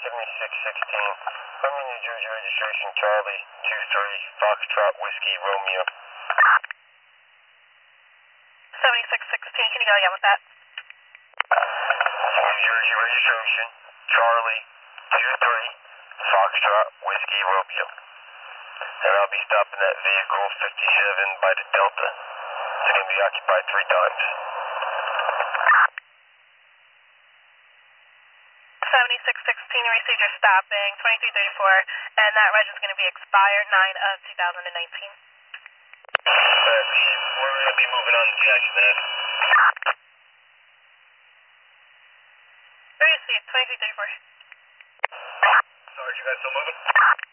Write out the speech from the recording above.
7616. From New Jersey registration, Charlie 23, Foxtrot, Whiskey, Romeo. 7616, can you go again with that? New Jersey registration, Charlie 23, Foxtrot, Whiskey, Romeo. And I'll be stopping that vehicle 57 by the Delta. It's going to be occupied 3 times. 7616, you received your stopping, 2334, and that reg is going to be expired 9 of 2019. We're going to be moving on to Jackson Ave. Received, 2334. Sarge, you guys still moving?